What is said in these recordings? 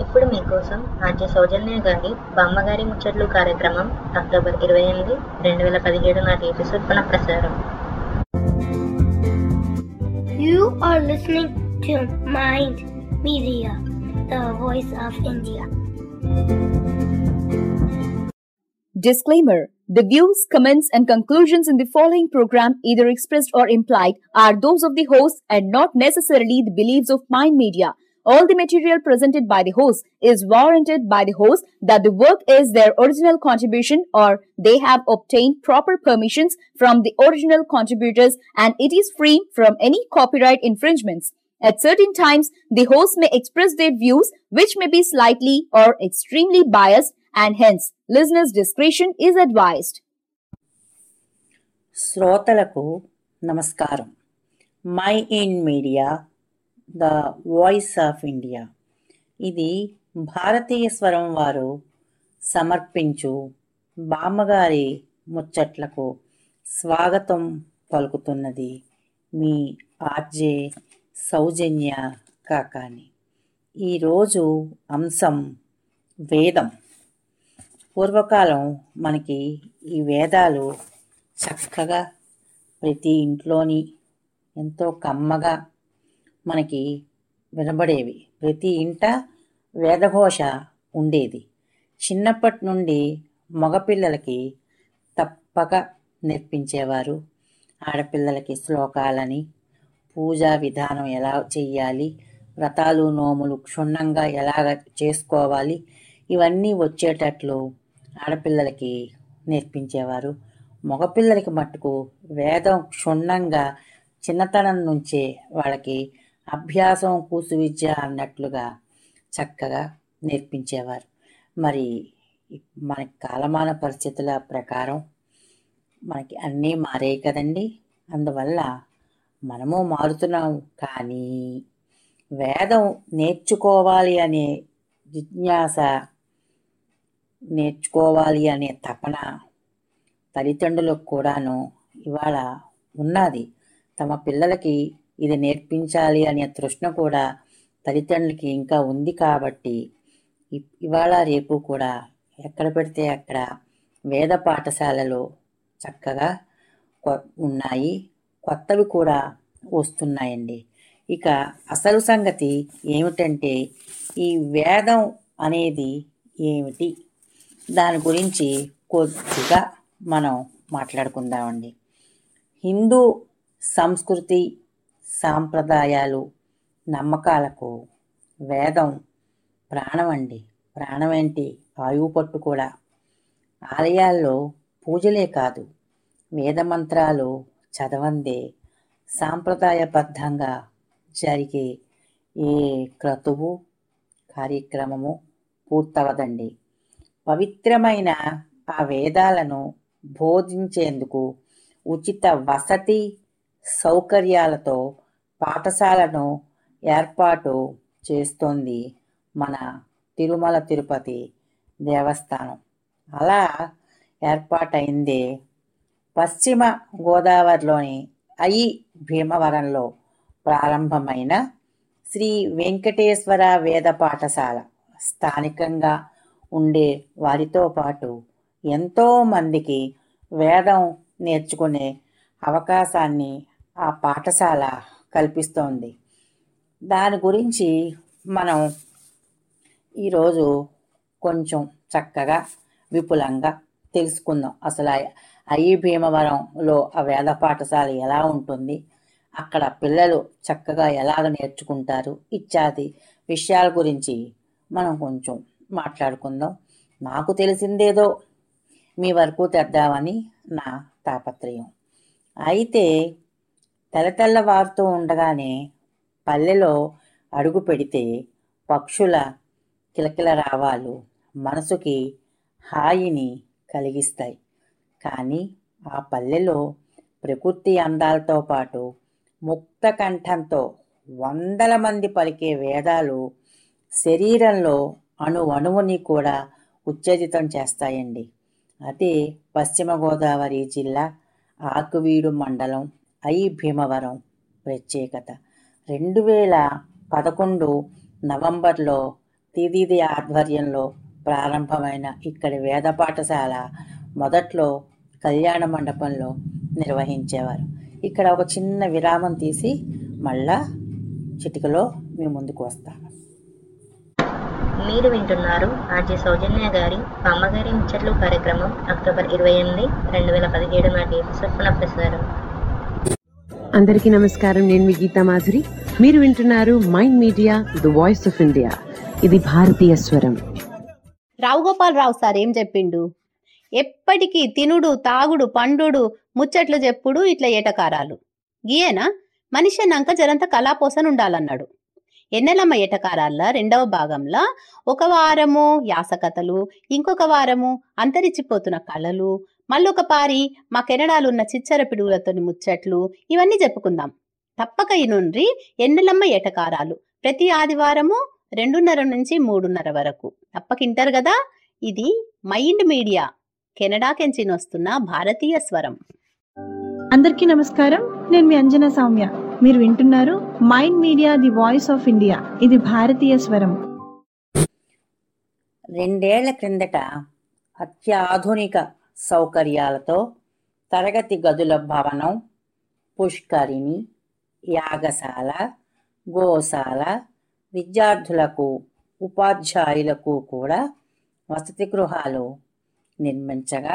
ఇప్పుడు మీకోసం ఆర్జే సౌజన్య గారి బామ్మగారి ముచ్చట్లు కార్యక్రమం అక్టోబర్ 28, 2017 నాటి ఎపిసోడ్ పునఃప్రసారం. You are listening to Mind Media, the voice of India. Disclaimer: the views, comments, and conclusions in the following program, either expressed or implied, are those of the host and not necessarily the beliefs of Mind Media. All the material presented by the host is warranted by the host that the work is their original contribution or they have obtained proper permissions from the original contributors and it is free from any copyright infringements. At certain times, the host may express their views which may be slightly or extremely biased and hence listeners' discretion is advised. శ్రోతలకు నమస్కారం. Mind media, the voice of India, ఇది భారతీయ స్వరం వారు సమర్పించు బామ్మగారి ముచ్చట్లకు స్వాగతం పలుకుతున్నది మీ RJ సౌజన్య కాకాని. ఈరోజు అంశం వేదం. పూర్వకాలం మనకి ఈ వేదాలు చక్కగా ప్రతి ఇంట్లోని ఎంతో కమ్మగా మనకి వినబడేవి. ప్రతి ఇంట వేదఘోష ఉండేది. చిన్నప్పటి నుండి మగపిల్లలకి తప్పక నేర్పించేవారు. ఆడపిల్లలకి శ్లోకాలని, పూజా విధానం ఎలా చెయ్యాలి, వ్రతాలు నోములు క్షుణ్ణంగా ఎలాగ చేసుకోవాలి, ఇవన్నీ వచ్చేటట్లు ఆడపిల్లలకి నేర్పించేవారు. మగపిల్లలకి మట్టుకు వేదం క్షుణ్ణంగా చిన్నతనం నుంచే వాళ్ళకి అభ్యాసం కూసు విద్య అన్నట్లుగా చక్కగా నేర్పించేవారు. మరి మన కాలమాన పరిస్థితుల ప్రకారం మనకి అన్నీ మారాయి కదండి. అందువల్ల మనము మారుతున్నాం. కానీ వేదం నేర్చుకోవాలి అనే జిజ్ఞాస, నేర్చుకోవాలి అనే తపన తల్లిదండ్రులకు కూడాను ఇవాళ ఉన్నది. తమ పిల్లలకి ఇది నేర్పించాలి అనే తృష్ణ కూడా తల్లిదండ్రులకి ఇంకా ఉంది. కాబట్టి ఇవాళ రేపు కూడా ఎక్కడ పెడితే అక్కడ వేద పాఠశాలలు చక్కగా ఉన్నాయి. కొత్తవి కూడా వస్తున్నాయండి. ఇక అసలు సంగతి ఏమిటంటే, ఈ వేదం అనేది ఏమిటి, దాని గురించి కొద్దిగా మనం మాట్లాడుకుందామండి. హిందూ సంస్కృతి, సాంప్రదాయాలు, నమ్మకాలకు వేదం ప్రాణం అండి. ప్రాణం ఏంటి, ఆయువు పట్టు కూడా. ఆలయాల్లో పూజలే కాదు, వేదమంత్రాలు చదవందే సాంప్రదాయబద్ధంగా జరిగే ఏ క్రతువు కార్యక్రమము పూర్తవదండి. పవిత్రమైన ఆ వేదాలను బోధించేందుకు ఉచిత వసతి సౌకర్యాలతో పాఠశాలను ఏర్పాటు చేస్తోంది మన తిరుమల తిరుపతి దేవస్థానం. అలా ఏర్పాటైందే పశ్చిమ గోదావరిలోని అయి భీమవరంలో ప్రారంభమైన శ్రీ వెంకటేశ్వర వేద పాఠశాల. స్థానికంగా ఉండే వారితో పాటు ఎంతోమందికి వేదం నేర్చుకునే అవకాశాన్ని ఆ పాఠశాల కల్పిస్తోంది. దాని గురించి మనం ఈరోజు కొంచెం చక్కగా విపులంగా తెలుసుకుందాం. అసలు అయి భీమవరంలో ఆ వేద పాఠశాల ఎలా ఉంటుంది, అక్కడ పిల్లలు చక్కగా ఎలాగ నేర్చుకుంటారు, ఇత్యాది విషయాల గురించి మనం కొంచెం మాట్లాడుకుందాం. నాకు తెలిసిందేదో మీ వరకు తెద్దామని నా తాపత్రయం. అయితే తెల్లవారుతూ ఉండగానే పల్లెలో అడుగు పెడితే పక్షుల కిలకిల రావాలు మనసుకి హాయిని కలిగిస్తాయి. కానీ ఆ పల్లెలో ప్రకృతి అందాలతో పాటు ముక్త కంఠంతో వందల మంది పలికే వేదాలు శరీరంలో అణువణువుని కూడా ఉత్తేజితం చేస్తాయండి. అదే పశ్చిమ గోదావరి జిల్లా ఆకువీడు మండలం అయి భీమవరం ప్రత్యేకత. 2011 నవంబర్లో తిదిది ఆధ్వర్యంలో ప్రారంభమైన ఇక్కడి వేద పాఠశాల మొదట్లో కళ్యాణ మండపంలో నిర్వహించేవారు. ఇక్కడ ఒక చిన్న విరామం తీసి మళ్ళా చిటికలో మీ ముందుకు వస్తాను. మీరు వింటున్నారు ఆర్జే సౌజన్య గారి బామ్మగారి ముచ్చట్లు కార్యక్రమం అక్టోబర్ 28, 2017 నాటి ఎపిసోడ్ పునఃప్రసారం. అందరికీ నమస్కారం. నేను మీ గీతా మాధురి. మీరు వింటున్నారు mind media, the voice of India. ఇది భారతీయ స్వరం. రావు గోపాలరావు సార్ ఏం చెప్పిండు? ఎప్పటికీ తినుడు తాగుడు పండుడు ముచ్చట్లు చెప్పుడు ఇట్లా ఏటకారాలు గీయేనా మనిషి అన్నాక జరంత కళాపోసన ఉండాలన్నాడు. ఎన్నెలమ్మ ఏటకారాల 2వ భాగంలో ఒక వారము యాసకథలు, ఇంకొక వారము అంతరించిపోతున్న కళలు, మళ్ళొక పారి మా కెనడాలున్న చిచ్చర పిడుగులతోని ముచ్చట్లు, ఇవన్నీ చెప్పుకుందాం. తప్పక ఇనుండ్రి ఎన్నెలమ్మ ఏటకారాలు ప్రతి ఆదివారము 2:30 నుంచి 3:30 వరకు తప్పకింటారు కదా. ఇది మైండ్ మీడియా, కెనడాకెంచి వస్తున్న భారతీయ స్వరం. అందరికీ నమస్కారం. నేను మీ అంజనా సౌమ్య. మీరు వింటున్నారు mind media, the voice of India. ఇది భారతీయ స్వరం. 2 ఏళ్ల క్రిందట అత్యాధునిక సౌకర్యాలతో తరగతి గదుల భవనం, పుష్కరిణి, యాగశాల, గోశాల, విద్యార్థులకు ఉపాధ్యాయులకు కూడా వసతి గృహాలు నిర్మించగా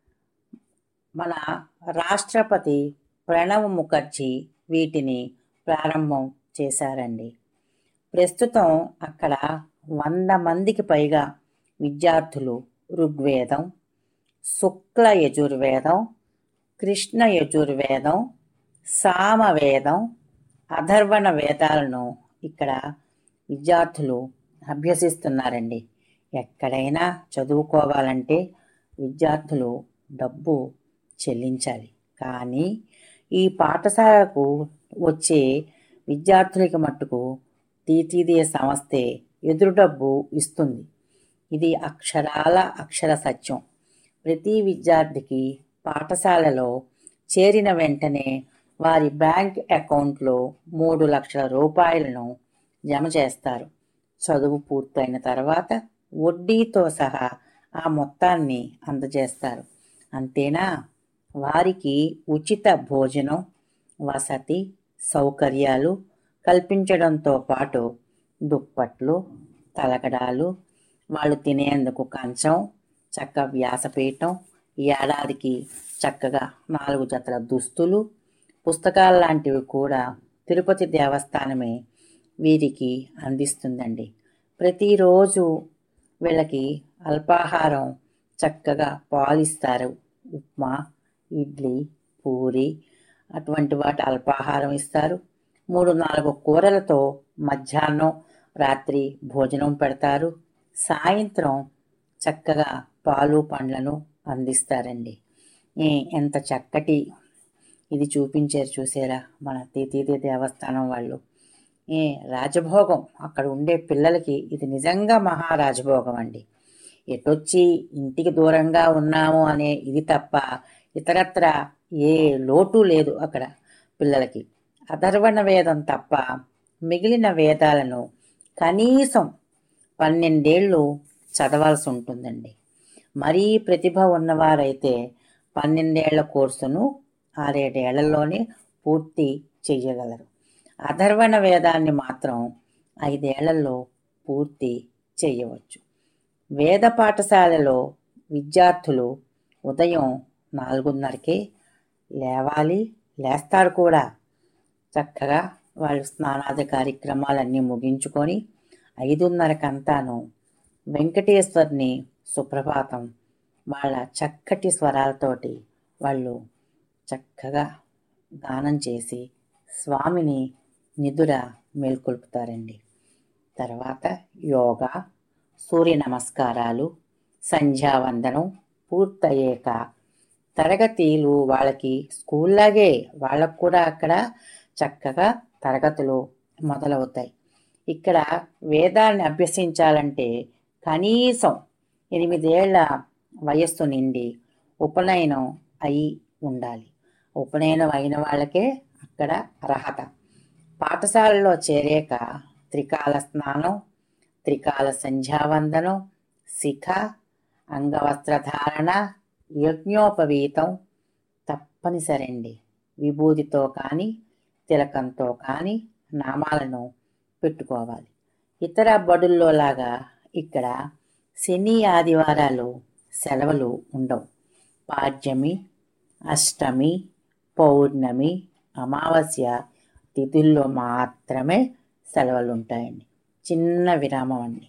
మన రాష్ట్రపతి ప్రణబ్ ముఖర్జీ వీటిని ప్రారంభం చేశారండి. ప్రస్తుతం అక్కడ 100 మందికి పైగా విద్యార్థులు ఋగ్వేదం, శుక్ల యజుర్వేదం, కృష్ణ యజుర్వేదం, సామవేదం, అథర్వణ వేదాలను ఇక్కడ విద్యార్థులు అభ్యసిస్తున్నారండి. ఎక్కడైనా చదువుకోవాలంటే విద్యార్థులు డబ్బు చెల్లించాలి. కానీ ఈ పాఠశాలకు వచ్చే విద్యార్థులకి మట్టుకు టీటీడీ సంస్థే ఎదురు డబ్బు ఇస్తుంది. ఇది అక్షర సత్యం. ప్రతి విద్యార్థికి పాఠశాలలో చేరిన వెంటనే వారి బ్యాంక్ అకౌంట్లో 3 లక్షల రూపాయలను జమ చేస్తారు. చదువు పూర్తయిన తర్వాత వడ్డీతో సహా ఆ మొత్తాన్ని అందజేస్తారు. అంతేనా, వారికి ఉచిత భోజనం, వసతి సౌకర్యాలు కల్పించడంతో పాటు దుప్పట్లు, తలగడాలు, వాళ్ళు తినేందుకు కంచం, చక్క వ్యాసపీఠం, ఏడాదికి చక్కగా 4 జతల దుస్తులు, పుస్తకాలు లాంటివి కూడా తిరుపతి దేవస్థానమే వీరికి అందిస్తుందండి. ప్రతిరోజు వీళ్ళకి అల్పాహారం చక్కగా పాలిస్తారు. ఉప్మా, ఇడ్లీ, పూరి అటువంటి వాటి అల్పాహారం ఇస్తారు. 3-4 కూరలతో మధ్యాహ్నం రాత్రి భోజనం పెడతారు. సాయంత్రం చక్కగా పాలు పండ్లను అందిస్తారండి. ఎంత చక్కటి ఇది చూపించారు చూసారా మన తితిదే దేవస్థానం వాళ్ళు. రాజభోగం అక్కడ ఉండే పిల్లలకి ఇది నిజంగా మహారాజభోగం అండి. ఎటొచ్చి ఇంటికి దూరంగా ఉన్నాము అనే ఇది తప్ప ఇతరత్ర ఏ లోటు లేదు అక్కడ పిల్లలకి. అథర్వణ వేదం తప్ప మిగిలిన వేదాలను కనీసం 12 ఏళ్ళు చదవాల్సి ఉంటుందండి. మరీ ప్రతిభ ఉన్నవారైతే 12 ఏళ్ల కోర్సును 6-7 ఏళ్లలోనే పూర్తి చెయ్యగలరు. అథర్వణ వేదాన్ని మాత్రం 5 ఏళ్లలో పూర్తి చేయవచ్చు. వేద పాఠశాలలో విద్యార్థులు ఉదయం 4:30కే లేస్తారు కూడా. చక్కగా వాళ్ళు స్నానాది కార్యక్రమాలన్నీ ముగించుకొని 5:30కంతాను వెంకటేశ్వర్ని సుప్రభాతం వాళ్ళ చక్కటి స్వరాలతోటి వాళ్ళు చక్కగా గానం చేసి స్వామిని నిదుర మేల్కొల్పుతారండి. తర్వాత యోగా, సూర్య నమస్కారాలు, సంధ్యావందనం పూర్తయ్యాక తరగతిలు వాళ్ళకి స్కూల్లాగే వాళ్ళకు కూడా అక్కడ చక్కగా తరగతులు మొదలవుతాయి. ఇక్కడ వేదాన్ని అభ్యసించాలంటే కనీసం 8 ఏళ్ల వయస్సు నిండి ఉపనయనం అయి ఉండాలి. ఉపనయనం అయిన వాళ్ళకే అక్కడ అర్హత. పాఠశాలలో చేరాక త్రికాల స్నానం, త్రికాల సంధ్యావందనం, శిఖ, అంగవస్త్రధారణ, యజ్ఞోపవీతం తప్పనిసరండి. విభూతితో కానీ తిలకంతో కానీ నామాలను పెట్టుకోవాలి. ఇతర బడుల్లో లాగా ఇక్కడ శని ఆదివారాలు సెలవులు ఉండవు. పాడ్యమి, అష్టమి, పౌర్ణమి, అమావాస్య తిథుల్లో మాత్రమే సెలవులు ఉంటాయండి. చిన్న విరామం అండి.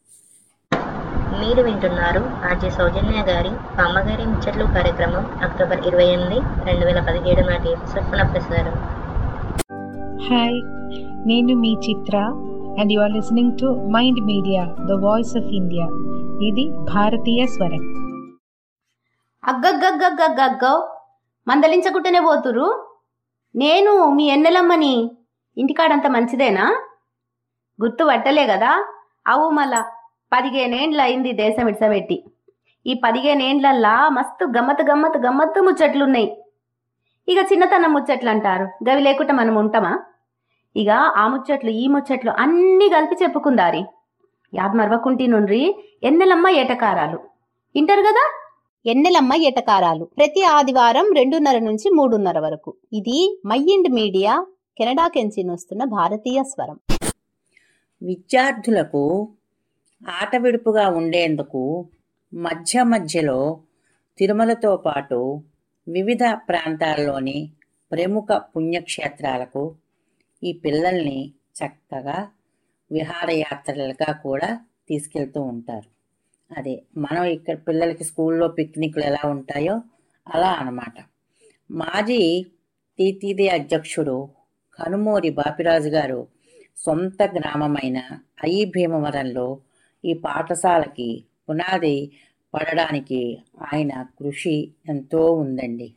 మీరు వింటున్నారు ఆర్జే సౌజన్య గారి బామ్మగారి ముచ్చట్లు కార్యక్రమం అక్టోబర్ 28, 2017 నాటి ఎపిసోడ్ పునఃప్రసారం. హాయ్, నేను మీ Chitra and you are listening to mind media the voice of India. ఇది భారతీయ స్వరం. అగ్గగ్గగ్గగ్గగ్గో మందలించకుంటేనే పోతురు. నేను మీ ఎన్నెలమ్మని. ఇంటికాడంత మంచిదేనా? గుర్తు పట్టలే కదా? అవు మళ్ళా 15 ఏండ్లు అయింది దేశం ఇడ్సబెట్టి. ఈ 15 ఏండ్లల్లా మస్తు గమ్మత్తు ముచ్చట్లున్నాయి. ఇక చిన్నతనం ముచ్చట్లు అంటారు, గవి లేకుండా మనం ఉంటామా? ఇక ఆ ముచ్చట్లు ఈ ముచ్చట్లు అన్నీ కలిపి చెప్పుకుందారి. యాద్ మరవకుంటి నుండ్రి ఎన్నెలమ్మ ఏటకారాలు ఇంటారు కదా. ఎన్నెలమ్మ ఏటకారాలు ప్రతి ఆదివారం 2:30 నుంచి 3:30 వరకు. ఇది మైండ్ మీడియా కెనడా కెంచి వస్తున్న భారతీయ స్వరం. విద్యార్థులకు ఆట విడుపుగా ఉండేందుకు మధ్యలో తిరుమలతో పాటు వివిధ ప్రాంతాల్లోని ప్రముఖ పుణ్యక్షేత్రాలకు ఈ పిల్లల్ని చక్కగా విహారయాత్రలుగా కూడా తీసుకెళ్తూ ఉంటారు. అదే మనం ఇక్కడ పిల్లలకి స్కూల్లో పిక్నిక్లు ఎలా ఉంటాయో అలా అన్నమాట. మాజీ టీటీడీ అధ్యక్షుడు కనుమూరి బాపిరాజు గారు సొంత గ్రామమైన ఐ భీమవరంలో ఈ పాఠశాలకి పునాది పడడానికి ఆయన కృషి ఎంతో ఉందండి.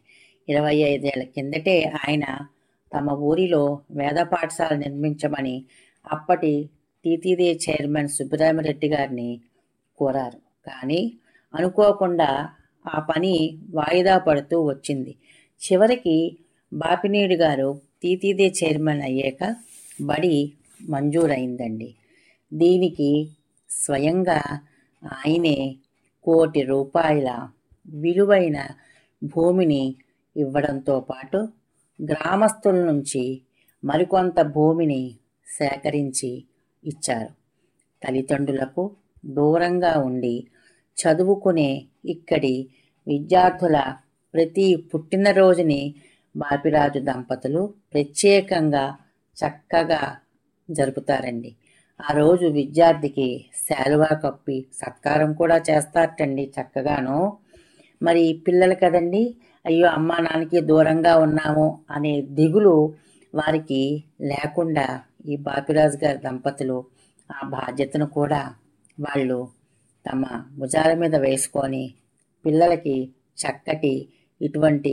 25 ఏళ్ల కిందటే ఆయన తమ ఊరిలో వేద పాఠశాల నిర్మించమని అప్పటి టీటీడీ చైర్మన్ సుబ్బరామిరెడ్డి గారిని కోరారు. కానీ అనుకోకుండా ఆ పని వాయిదా పడుతూ వచ్చింది. చివరికి బాపినీడు గారు టీటీడీ చైర్మన్ అయ్యాక బడి మంజూరైందండి. దీనికి స్వయంగా ఆయనే ₹1,00,00,000 విలువైన భూమిని ఇవ్వడంతో పాటు గ్రామస్తుల నుంచి మరికొంత భూమిని సేకరించి ఇచ్చారు. తల్లిదండ్రులకు దూరంగా ఉండి చదువుకునే ఇక్కడి విద్యార్థుల ప్రతి పుట్టినరోజుని బాపిరాజు దంపతులు ప్రత్యేకంగా చక్కగా జరుపుతారండి. ఆ రోజు విద్యార్థికి శాలువా కప్పి సత్కారం కూడా చేస్తారటండి చక్కగాను. మరి పిల్లలు కదండి, అయ్యో అమ్మా నాన్నకి దూరంగా ఉన్నాము అనే దిగులు వారికి లేకుండా ఈ బాపిరాజు గారి దంపతులు ఆ బాధ్యతను కూడా వాళ్ళు తమ భుజాల మీద వేసుకొని పిల్లలకి చక్కటి ఇటువంటి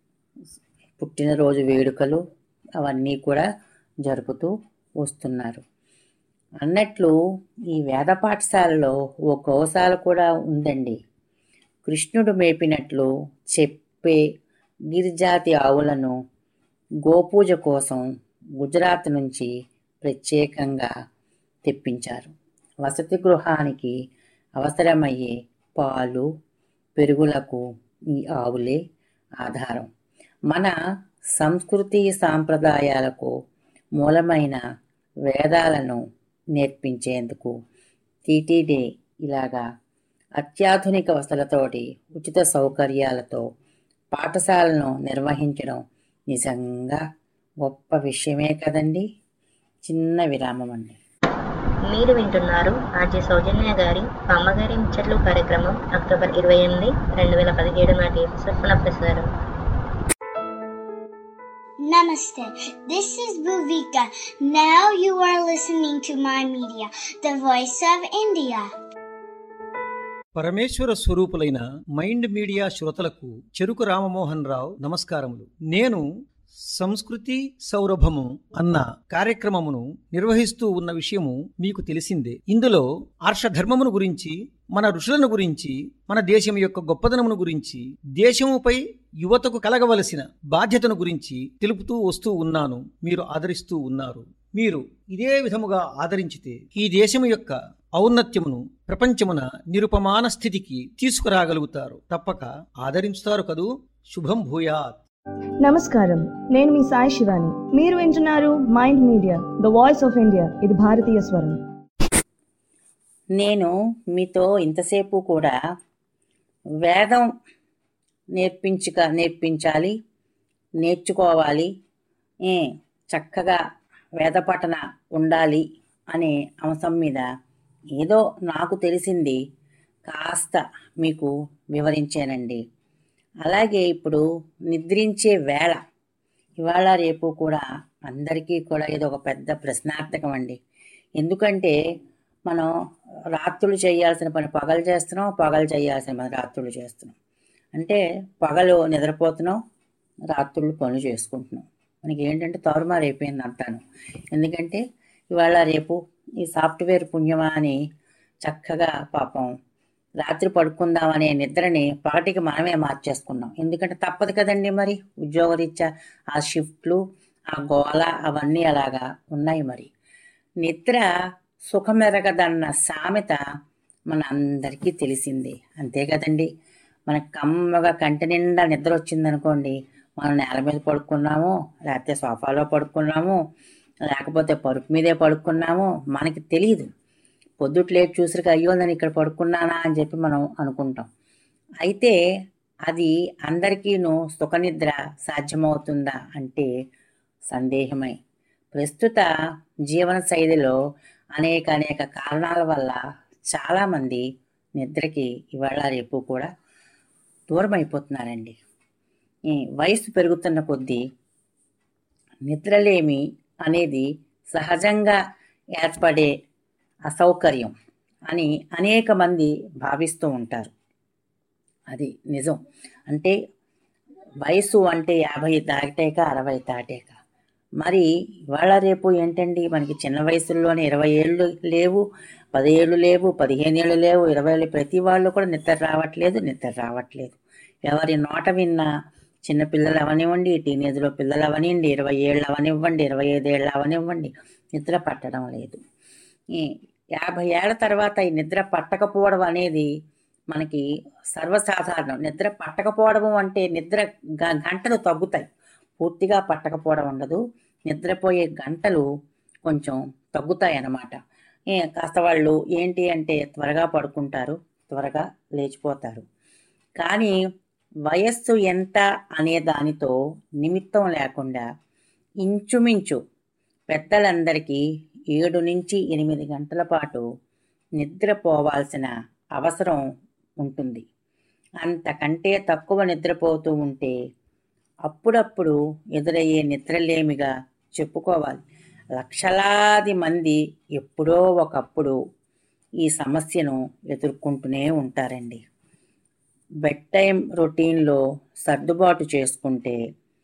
పుట్టినరోజు వేడుకలు అవన్నీ కూడా జరుపుతూ వస్తున్నారు. అన్నట్లు ఈ వేద పాఠశాలలో ఓ గోశాల కూడా ఉందండి. కృష్ణుడు మేపినట్లు చెప్పే గిరిజాతి ఆవులను గోపూజ కోసం గుజరాత్ నుంచి ప్రత్యేకంగా తెప్పించారు. వసతి గృహానికి అవసరమయ్యే పాలు పెరుగులకు ఈ ఆవులే ఆధారం. మన సంస్కృతి సాంప్రదాయాలకు మూలమైన వేదాలను నేర్పించేందుకు టీటీడీ ఇలాగా అత్యాధునిక వసతులతోటి ఉచిత సౌకర్యాలతో పాఠశాలను నిర్వహించడం నిజంగా గొప్ప విషయమే కదండి. చిన్న విరామం అండి. మీరు వింటున్నారు ఆర్జే సౌజన్య గారి బామ్మగారి ముచ్చట్లు కార్యక్రమం అక్టోబర్ 28, 2017 నాటి ఎపిసోడ్ పునఃప్రసారం. Namaste. This is Bhuvika. Now you are listening to my media, the voice of India. పరమేశ్వర స్వరూపులైన మైండ్ మీడియా శ్రోతలకు చెరుకు రామమోహన్ రావు నమస్కారములు. నేను సంస్కృతి సౌరభము అన్న కార్యక్రమమును నిర్వహిస్తూ ఉన్న విషయము మీకు తెలిసిందే. ఇందులో ఆర్షధర్మమును గురించి, మన ఋషులను గురించి, మన దేశం యొక్క గొప్పదనమును గురించి, దేశముపై యువతకు కలగవలసిన బాధ్యతను గురించి తెలుపుతూ వస్తూ ఉన్నాను. మీరు ఆదరిస్తూ ఉన్నారు. మీరు ఇదే విధముగా ఆదరించితే ఈ దేశము యొక్క ఔన్నత్యమును ప్రపంచమున నిరుపమాన స్థితికి తీసుకురాగలుగుతారు. తప్పక ఆదరించుతారు కదూ. శుభం భూయాత్. నమస్కారం, నేను మీ సాయి శివాని. మీరు వింటున్నారు mind media, the voice of India. ఇది భారతీయ స్వరం. నేను మీతో ఇంతసేపు కూడా వేదం నేర్పించాలి, నేర్చుకోవాలి, చక్కగా వేద పఠన ఉండాలి అనే అంశం మీద ఏదో నాకు తెలిసింది కాస్త మీకు వివరించానండి. అలాగే ఇప్పుడు నిద్రించే వేళ ఇవాళ రేపు కూడా అందరికీ కూడా ఇది ఒక పెద్ద ప్రశ్నార్థకం అండి. ఎందుకంటే మనం రాత్రులు చేయాల్సిన పని పగలు చేస్తున్నాం, పగలు చేయాల్సిన పని రాత్రులు చేస్తున్నాం. అంటే పగలు నిద్రపోతున్నాం, రాత్రులు పనులు చేసుకుంటున్నాం. మనకి ఏంటంటే తారుమారు అయిపోయింది అంతాను. ఎందుకంటే ఇవాళ రేపు ఈ సాఫ్ట్వేర్ పుణ్యమా అని చక్కగా పాపం రాత్రి పడుకుందామనే నిద్రని పగటికి మనమే మార్చేసుకున్నాం. ఎందుకంటే తప్పదు కదండి, మరి ఉద్యోగరీత్యా ఆ షిఫ్ట్లు, ఆ గోల అవన్నీ అలాగా ఉన్నాయి. మరి నిద్ర సుఖమెరగదన్న సామెత మన అందరికీ తెలిసింది, అంతే కదండి. మనకు కమ్మగా కంటి నిండా నిద్ర వచ్చిందనుకోండి, మనం నేల మీద పడుకున్నాము, లేకపోతే సోఫాలో పడుకున్నాము, లేకపోతే పరుపు మీదే పడుకున్నాము, మనకి తెలియదు. పొద్దుట్లేట్ చూసరికి అయ్యో నేను ఇక్కడ పడుకున్నానా అని చెప్పి మనం అనుకుంటాం. అయితే అది అందరికీను సుఖనిద్ర సాధ్యమవుతుందా అంటే సందేహమే. ప్రస్తుత జీవన శైలిలో అనేక కారణాల వల్ల చాలామంది నిద్రకి ఇవాళ రేపు కూడా దూరం అయిపోతున్నారండి. ఈ వయసు పెరుగుతున్న కొద్దీ నిద్రలేమి అనేది సహజంగా ఏర్పడే అసౌకర్యం అని అనేక మంది భావిస్తూ ఉంటారు. అది నిజం. అంటే వయసు అంటే 50 దాటాక 60 దాటాక. మరి ఇవాళ రేపు ఏంటండి, మనకి చిన్న వయసుల్లోనే 20 ఏళ్ళు లేవు, 10 ఏళ్ళు లేవు, 15 ఏళ్ళు లేవు, 20 ఏళ్ళు, ప్రతి వాళ్ళు కూడా నిద్ర రావట్లేదు. ఎవరి నోట విన్నా చిన్నపిల్లలు అవనివ్వండి, టీనేజ్లో పిల్లలు అవనివ్వండి, 20 ఏళ్ళు అవనివ్వండి, 25 ఏళ్ళు అవనివ్వండి, నిద్ర పట్టడం లేదు. ఈ 50 ఏళ్ల తర్వాత ఈ నిద్ర పట్టకపోవడం అనేది మనకి సర్వసాధారణం. నిద్ర పట్టకపోవడం అంటే నిద్ర గంటలు తగ్గుతాయి, పూర్తిగా పట్టకపోవడం ఉండదు. నిద్రపోయే గంటలు కొంచెం తగ్గుతాయి అన్నమాట. కాస్త వాళ్ళు ఏంటి అంటే త్వరగా పడుకుంటారు, త్వరగా లేచిపోతారు. కానీ వయస్సు ఎంత అనే దానితో నిమిత్తం లేకుండా ఇంచుమించు పెద్దలందరికీ 7 నుంచి 8 గంటల పాటు నిద్రపోవాల్సిన అవసరం ఉంటుంది. అంతకంటే తక్కువ నిద్రపోతూ ఉంటే అప్పుడప్పుడు ఎదురయ్యే నిద్రలేమిగా చెప్పుకోవాలి. లక్షలాది మంది ఎప్పుడో ఒకప్పుడు ఈ సమస్యను ఎదుర్కొంటూనే ఉంటారండి. బెడ్ టైం రొటీన్లో సర్దుబాటు చేసుకుంటే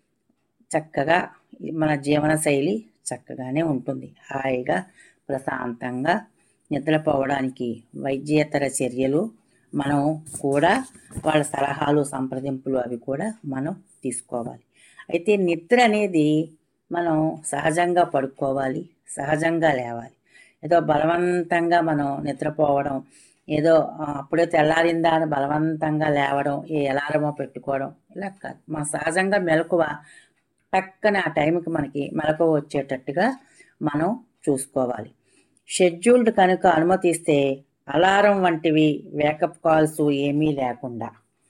చక్కగా మన జీవనశైలి చక్కగానే ఉంటుంది. హాయిగా ప్రశాంతంగా నిద్రపోవడానికి వైద్యేతర చర్యలు మనం కూడా వాళ్ళ సలహాలు, సంప్రదింపులు అవి కూడా మనం తీసుకోవాలి. అయితే నిద్ర అనేది మనం సహజంగా పడుకోవాలి, సహజంగా లేవాలి. ఏదో బలవంతంగా మనం నిద్రపోవడం, ఏదో అప్పుడే తెల్లారిందా అని బలవంతంగా లేవడం, ఏ అలారమో పెట్టుకోవడం ఇలా కాదు. మన సహజంగా మెలకువ టక్కన ఆ టైంకి మనకి మెలకువ వచ్చేటట్టుగా మనం చూసుకోవాలి. షెడ్యూల్డ్ కనుక అనుమతిస్తే అలారం వంటివి వేకప్ కాల్స్ ఏమీ లేకుండా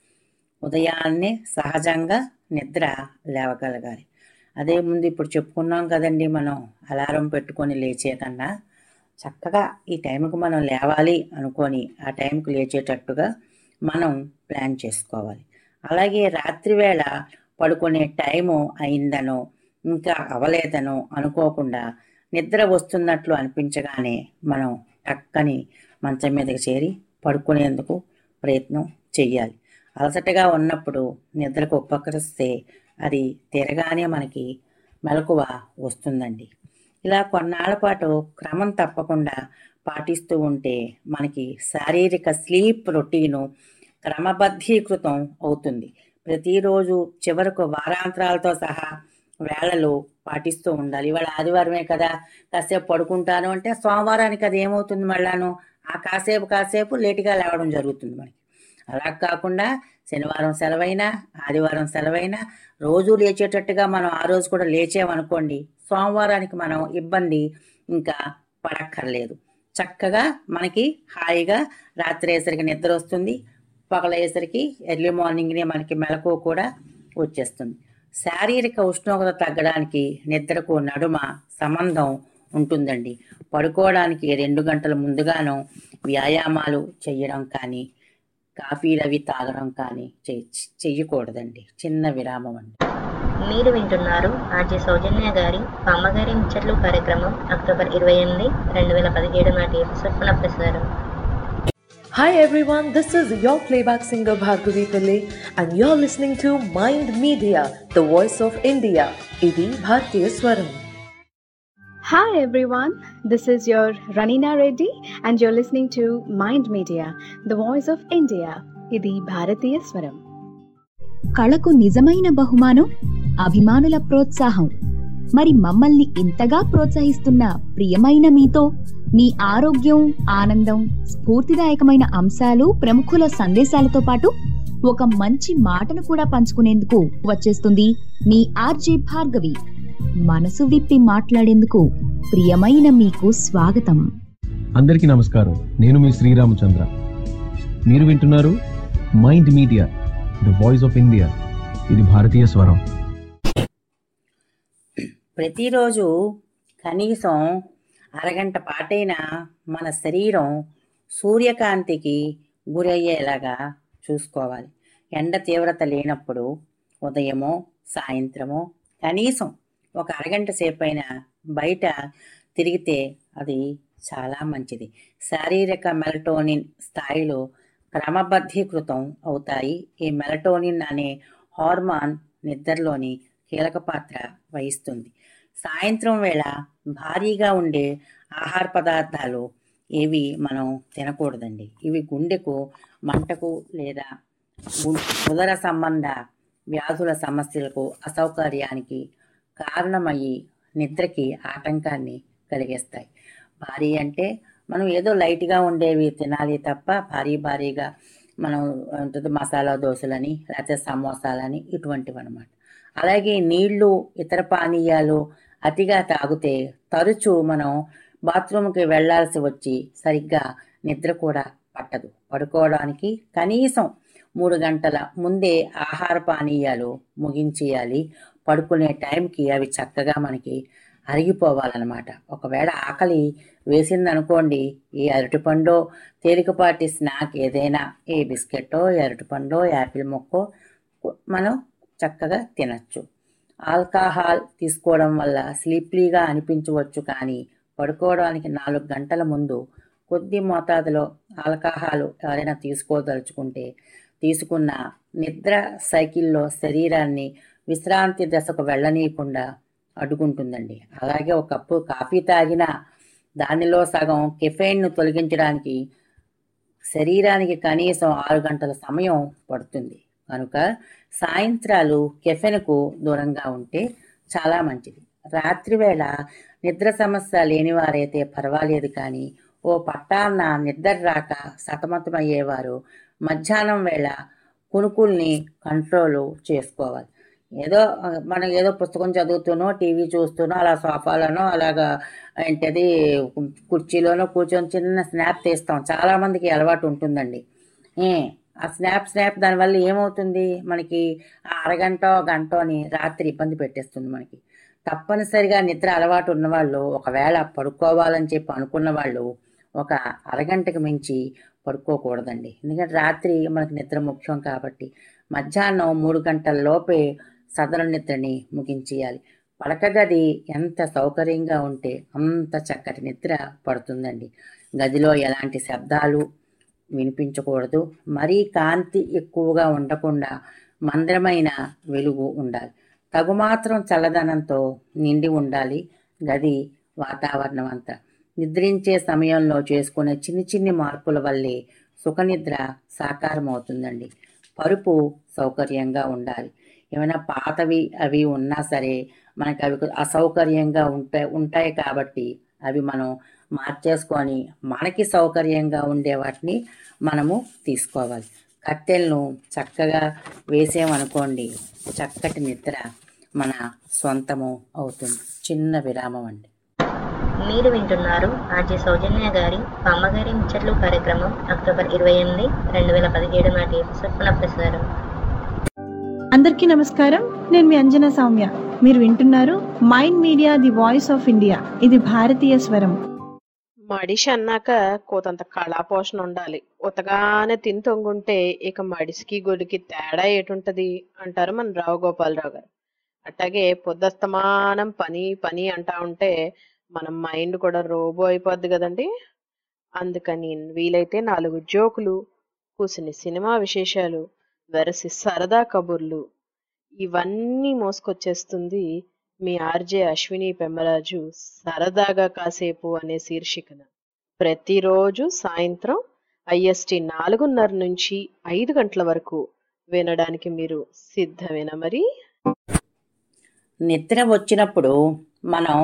ఉదయాన్నే సహజంగా నిద్ర లేవగలగాలి. అదే ముందు ఇప్పుడు చెప్పుకున్నాం కదండి, మనం అలారం పెట్టుకొని లేచే కన్నా చక్కగా ఈ టైంకి మనం లేవాలి అనుకొని ఆ టైంకి లేచేటట్టుగా మనం ప్లాన్ చేసుకోవాలి. అలాగే రాత్రి వేళ పడుకునే టైము అయిందనో ఇంకా అవలేదనో అనుకోకుండా నిద్ర వస్తున్నట్లు అనిపించగానే మనం టక్కని మంచం మీదకి చేరి పడుకునేందుకు ప్రయత్నం చెయ్యాలి. అలసటగా ఉన్నప్పుడు నిద్రకు ఉపకరిస్తే అది తిరగానే మనకి మెలకువ వస్తుందండి. ఇలా కొన్నాళ్ల పాటు క్రమం తప్పకుండా పాటిస్తూ ఉంటే మనకి శారీరక స్లీప్ రొటీను క్రమబద్ధీకృతం అవుతుంది. ప్రతిరోజు చివరకు వారాంతరాలతో సహా వేళలు పాటిస్తూ ఉండాలి. ఇవాళ ఆదివారమే కదా, కాసేపు పడుకుంటాను అంటే సోమవారానికి అది ఏమవుతుంది, మళ్ళాను ఆ కాసేపు లేటుగా లేవడం జరుగుతుంది మనకి. అలా కాకుండా శనివారం సెలవైనా ఆదివారం సెలవైనా రోజు లేచేటట్టుగా మనం ఆ రోజు కూడా లేచామనుకోండి, సోమవారానికి మనం ఇబ్బంది ఇంకా పడక్కర్లేదు. చక్కగా మనకి హాయిగా రాత్రి అయ్యేసరికి నిద్ర వస్తుంది, పగలయ్యేసరికి ఎర్లీ మార్నింగ్నే మనకి మెలకువ కూడా వచ్చేస్తుంది. శారీరక ఉష్ణోగ్రత తగ్గడానికి నిద్రకు నడుమ సంబంధం ఉంటుందండి. పడుకోవడానికి 2 గంటల ముందుగానో వ్యాయామాలు చేయడం కానీ కాఫీలు అవి తాగడం కానీ చెయ్యకూడదండి. చిన్న విరామం అండి. మీరు వింటున్నారు ఆర్జే సౌజన్య గారి అమ్మగారి ముచ్చట్లు కార్యక్రమం అక్టోబర్ 28, 2017 నాటి ఎపిసోడ్ పునఃప్రసారం. Hi everyone, this is your playback singer Bhargavi Pillai and you're listening to Mind Media, the voice of India. Idi Bharatiya Swaram. Hi everyone, this is your Ranina Reddy and you're listening to Mind Media, the voice of India. Idi Bharatiya Swaram. కళకు నిజమైన బహుమానం అభిమానుల ప్రోత్సాహం. మరి మమ్మల్ని ఇంతగా ప్రోత్సహిస్తున్న ప్రియమైన మీతో మీ ఆరోగ్యం, ఆనందం, స్ఫూర్తిదాయకమైన అంశాలు, ప్రముఖుల సందేశాలతో పాటు ఒక మంచి మాటను కూడా పంచుకునేందుకు వచ్చేస్తుంది మీ ఆర్జే భార్గవి. మనసు విప్పి మాట్లాడేందుకు ప్రియమైన మీకు స్వాగతం. అందరికీ నమస్కారం. నేను మీ శ్రీరామచంద్ర. మీరు వింటున్నారు mind media, the voice of India. ఇది భారతీయ స్వరం. ప్రతిరోజు కనీసం అరగంట పాటైనా మన శరీరం సూర్యకాంతికి గురయ్యేలాగా చూసుకోవాలి. ఎండ తీవ్రత లేనప్పుడు ఉదయమో సాయంత్రమో కనీసం ఒక అరగంట సేపైనా బయట తిరిగితే అది చాలా మంచిది. శారీరక మెలటోనిన్ స్థాయిలు క్రమబద్ధీకృతం అవుతాయి. ఈ మెలటోనిన్ అనే హార్మోన్ నిద్రలోని కీలక పాత్ర వహిస్తుంది. సాయంత్రం వేళ భారీగా ఉండే ఆహార పదార్థాలు ఏవి మనం తినకూడదండి. ఇవి గుండెకు మంటకు లేదా ఉదర సంబంధ వ్యాధుల సమస్యలకు అసౌకర్యానికి కారణమయ్యి నిద్రకి ఆటంకాన్ని కలిగిస్తాయి. భారీ అంటే మనం ఏదో లైట్గా ఉండేవి తినాలి తప్ప భారీగా మనం మసాలా దోశలని లేకపోతే సమోసాలని ఇటువంటివి అనమాట. అలాగే నీళ్లు, ఇతర పానీయాలు అతిగా తాగితే తరచూ మనం బాత్రూమ్కి వెళ్లాల్సి వచ్చి సరిగ్గా నిద్ర కూడా పట్టదు. పడుకోవడానికి కనీసం 3 గంటల ముందే ఆహార పానీయాలు ముగించేయాలి. పడుకునే టైంకి అవి చక్కగా మనకి అరిగిపోవాలన్నమాట. ఒకవేళ ఆకలి వేసిందనుకోండి, ఈ అరటిపండో తేలికపాటి స్నాక్ ఏదైనా, ఏ బిస్కెట్టో, అరటిపండో, యాపిల్ మొక్కో మనం చక్కగా తినచ్చు. ఆల్కహాల్ తీసుకోవడం వల్ల స్లీప్లీగా అనిపించవచ్చు, కానీ పడుకోవడానికి 4 గంటల ముందు కొద్ది మోతాదులో ఆల్కహాల్ ఎవరైనా తీసుకోదలుచుకుంటే తీసుకున్న నిద్ర సైకిల్లో శరీరాన్ని విశ్రాంతి దశకు వెళ్ళనీయకుండా అడ్డుకుంటుందండి. అలాగే ఒక కప్పు కాఫీ తాగినా దానిలో సగం కెఫెయిన్ను తొలగించడానికి శరీరానికి కనీసం 6 గంటల సమయం పడుతుంది. కనుక సాయంత్రాలు కెఫెన్కు దూరంగా ఉంటే చాలా మంచిది. రాత్రి వేళ నిద్ర సమస్య లేని వారైతే పర్వాలేదు, కానీ ఓ పట్టాన్న నిద్ర రాక సతమతమయ్యేవారు మధ్యాహ్నం వేళ కునుకుల్ని కంట్రోల్ చేసుకోవాలి. మనం ఏదో పుస్తకం చదువుతూనో టీవీ చూస్తూనో అలా సోఫాలోనో అలాగా ఏంటది కుర్చీలోనో కూర్చొని చిన్న స్నాప్ తీస్తాం. చాలామందికి అలవాటు ఉంటుందండి. ఆ స్నాప్ దానివల్ల ఏమవుతుంది, మనకి ఆ అరగంట గంటని రాత్రి ఇబ్బంది పెట్టేస్తుంది మనకి. తప్పనిసరిగా నిద్ర అలవాటు ఉన్నవాళ్ళు, ఒకవేళ పడుకోవాలని చెప్పి అనుకున్న వాళ్ళు ఒక అరగంటకు మించి పడుకోకూడదండి. ఎందుకంటే రాత్రి మనకి నిద్ర ముఖ్యం కాబట్టి మధ్యాహ్నం 3 గంటల లోపే సదరు నిద్రని ముగించేయాలి. పడక గది ఎంత సౌకర్యంగా ఉంటే అంత చక్కటి నిద్ర పడుతుందండి. గదిలో ఎలాంటి శబ్దాలు వినిపించకూడదు. మరీ కాంతి ఎక్కువగా ఉండకుండా మందమైన వెలుగు ఉండాలి. తగుమాత్రం చల్లదనంతో నిండి ఉండాలి గది వాతావరణం అంతా. నిద్రించే సమయంలో చేసుకునే చిన్ని మార్పుల వల్లే సుఖనిద్ర సాకారం అవుతుందండి. పరుపు సౌకర్యంగా ఉండాలి. ఏమైనా పాతవి అవి ఉన్నా సరే మనకి అవి అసౌకర్యంగా ఉంటాయి కాబట్టి అవి మనం మార్చేసుకొని మనకి సౌకర్యంగా ఉండే వాటిని మనము తీసుకోవాలి. కట్టెలను చక్కగా వేసామనుకోండి, చక్కటి నిద్ర మన సొంతము అవుతుంది. చిన్న విరామం అండి. మీరు వింటున్నారు ఆర్జే సౌజన్య గారి అమ్మగారి ముచ్చట్లు కార్యక్రమం అక్టోబర్ 28, 2017 నాటి ఎపిసోడ్ పునఃప్రసారం. అందరికీ నమస్కారం. నేను మీ అంజనా సౌమ్య. మీరు వింటున్నారు mind media the voice of India. ఇది భారతీయ స్వరం. మడిషి అన్నాక కోతంత కళాపోషణ ఉండాలి. ఉతగానే తిని తొంగుంటే ఇక మడిసికి గొడికి తేడా ఏటుంటది అంటారు మన రావు గోపాలరావు గారు. అట్లాగే పొద్దస్తమానం పని పని అంటా ఉంటే మన మైండ్ కూడా రోబో అయిపోద్ది కదండి. అందుకని వీలైతే 4 జోకులు, కూసిని సినిమా విశేషాలు, వెరసి సరదా కబుర్లు ఇవన్నీ మోసుకొచ్చేస్తుంది మీ ఆర్జే అశ్విని పెమ్మరాజు సరదాగా కాసేపు అనే శీర్షికన. ప్రతిరోజు సాయంత్రం IST 4:30 నుంచి 5 గంటల వరకు వినడానికి మీరు సిద్ధమేనా మరి? నిద్ర వచ్చినప్పుడు మనం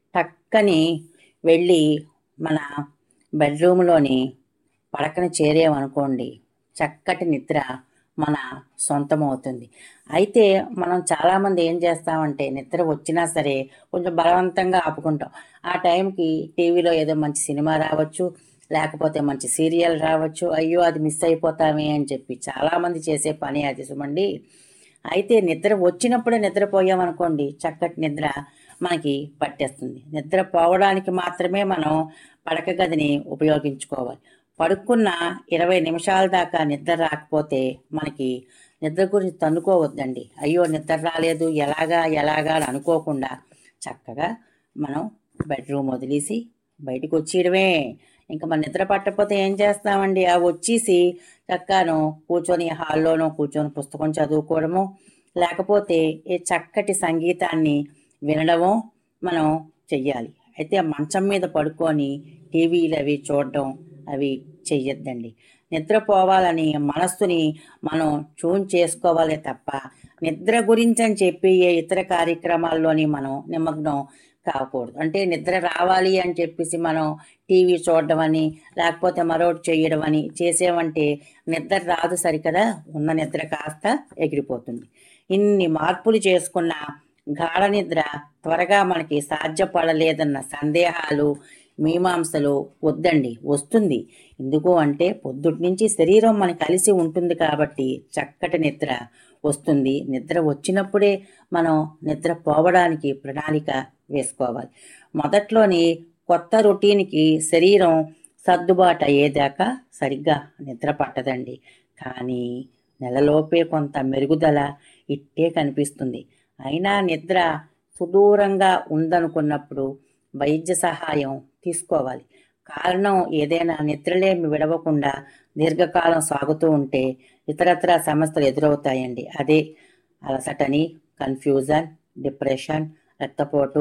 టక్కని వెళ్ళి మన బెడ్రూమ్లోని పడకన చేరామనుకోండి, చక్కటి నిద్ర మన సొంతం అవుతుంది. అయితే మనం చాలామంది ఏం చేస్తామంటే నిద్ర వచ్చినా సరే కొంచెం బలవంతంగా ఆపుకుంటాం. ఆ టైంకి టీవీలో ఏదో మంచి సినిమా రావచ్చు, లేకపోతే మంచి సీరియల్ రావచ్చు. అయ్యో అది మిస్ అయిపోతామే అని చెప్పి చాలామంది చేసే పని అది సుమండి. అయితే నిద్ర వచ్చినప్పుడే నిద్రపోయామనుకోండి, చక్కటి నిద్ర మనకి పట్టేస్తుంది. నిద్ర పోవడానికి మాత్రమే మనం పడక గదిని ఉపయోగించుకోవాలి. పడుకున్న 20 నిమిషాల దాకా నిద్ర రాకపోతే మనకి నిద్ర గురించి తన్నుకోవద్దండి. అయ్యో నిద్ర రాలేదు ఎలాగా అని అనుకోకుండా చక్కగా మనం బెడ్రూమ్ వదిలేసి బయటకు వచ్చేయడమే. ఇంకా మన నిద్ర పట్టకపోతే ఏం చేస్తామండి, ఆ వచ్చేసి చక్కను కూర్చొని హాల్లోనూ కూర్చొని పుస్తకం చదువుకోవడము, లేకపోతే ఏ చక్కటి సంగీతాన్ని వినడమో మనం చెయ్యాలి. అయితే మంచం మీద పడుకొని టీవీలు అవి చూడడం అవి చెయ్యొద్దండి. నిద్రపోవాలని మనస్సుని మనం ట్యూన్ చేసుకోవాలే తప్ప నిద్ర గురించి అని చెప్పి ఏ ఇతర కార్యక్రమాల్లోని మనం నిమగ్నం కాకూడదు. అంటే నిద్ర రావాలి అని చెప్పేసి మనం టీవీ చూడడం అని లేకపోతే మరొకటి చేయడం అని చేసేవంటే నిద్ర రాదు సరికదా, ఉన్న నిద్ర కాస్త ఎగిరిపోతుంది. ఇన్ని మార్పులు చేసుకున్న గాఢ నిద్ర త్వరగా మనకి సాధ్యపడలేదన్న సందేహాలు మీమాంసలు వద్దండి, వస్తుంది. ఎందుకు అంటే పొద్దుటి నుంచి శరీరం మనకి కలిసి ఉంటుంది కాబట్టి చక్కటి నిద్ర వస్తుంది. నిద్ర వచ్చినప్పుడే మనం నిద్ర పోవడానికి ప్రణాళిక వేసుకోవాలి. మొదట్లోని కొత్త రొటీన్కి శరీరం సర్దుబాటు అయ్యేదాకా సరిగ్గా నిద్ర పట్టదండి. కానీ నెలలోపే కొంత మెరుగుదల ఇట్టే కనిపిస్తుంది. అయినా నిద్ర సుదూరంగా ఉందనుకున్నప్పుడు వైద్య సహాయం తీసుకోవాలి. కారణం ఏదైనా నిద్రలేమి విడవకుండా దీర్ఘకాలం సాగుతూ ఉంటే ఇతరత్ర సమస్యలు ఎదురవుతాయండి. అదే అలసటని, కన్ఫ్యూజన్, డిప్రెషన్, రక్తపోటు,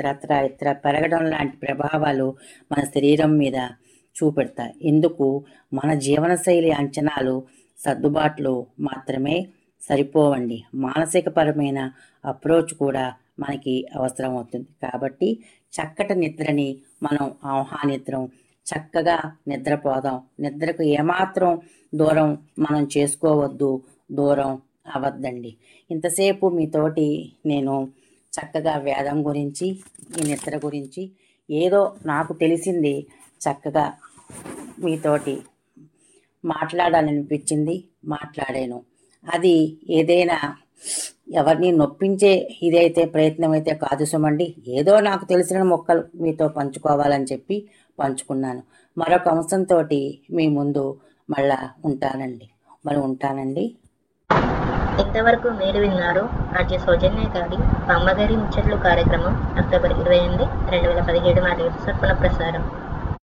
ఇతర పెరగడం లాంటి ప్రభావాలు మన శరీరం మీద చూపెడతాయి. ఇందుకు మన జీవనశైలి అంచనాలు, సర్దుబాట్లు మాత్రమే సరిపోవండి. మానసికపరమైన అప్రోచ్ కూడా మనకి అవసరం అవుతుంది. కాబట్టి చక్కటి నిద్రని మనం ఆహ్వానిద్దాం, చక్కగా నిద్రపోదాం. నిద్రకు ఏమాత్రం దూరం మనం చేసుకోవద్దు, దూరం అవద్దండి. ఇంతసేపు మీతోటి నేను చక్కగా వేదం గురించి, ఈ నిద్ర గురించి ఏదో నాకు తెలిసింది చక్కగా మీతోటి మాట్లాడాలనిపించింది, మాట్లాడాను. అది ఏదైనా ఎవరిని నొప్పించే ఇదైతే ప్రయత్నం అయితే కాదు సుమండి. ఏదో నాకు తెలిసిన మొక్కలు మీతో పంచుకోవాలని చెప్పి పంచుకున్నాను. మరొక అంశంతో మీ ముందు మళ్ళా ఉంటానండి. ఇంతవరకు మీరు విన్నారు ఆర్జే సౌజన్య గారి అమ్మగారి ముచ్చట్లు కార్యక్రమం అక్టోబర్ 28, 2017 నాటి ఎపిసోడ్ పునఃప్రసారం.